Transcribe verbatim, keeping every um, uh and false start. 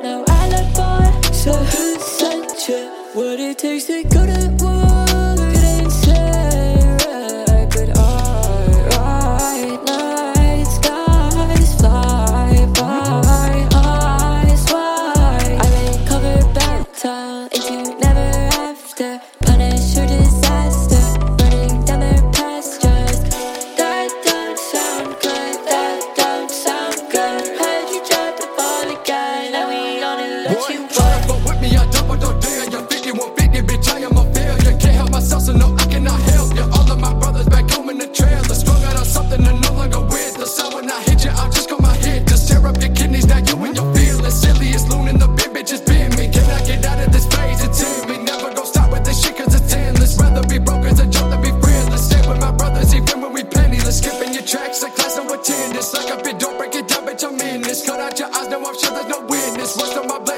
now I look bored. So who sent you? What it takes to go to war? Couldn't say right, but alright. Night skies fly by, eyes wide. I may cover battle into never after. Punish your disaster, burning down their pastures. That don't sound good, that don't sound good. Heard you tried to fall again, and we gonna let you Try to with me, I double don't dare. You're fifty-one fifty, bitch, I am a failure. Can't help myself, so no, I cannot help you. All of my brothers back home in the trailer, strung out on something and no longer with the sound. When I hit you, I'll just go my head. Just tear up your kidneys, now you and your feelings. Silliest loon in the big bitches been me. Can I get out of this phase? It's in me. Never gon' stop with this shit, cause it's endless. Rather be broke as a joke than be friendless. Stay with my brothers, even when we penniless. Skipping your tracks, like class no attendance. Like a bit, don't break it down, bitch, I'm in this. Cut out your eyes, now I'm sure there's no witness. Rust on my blood.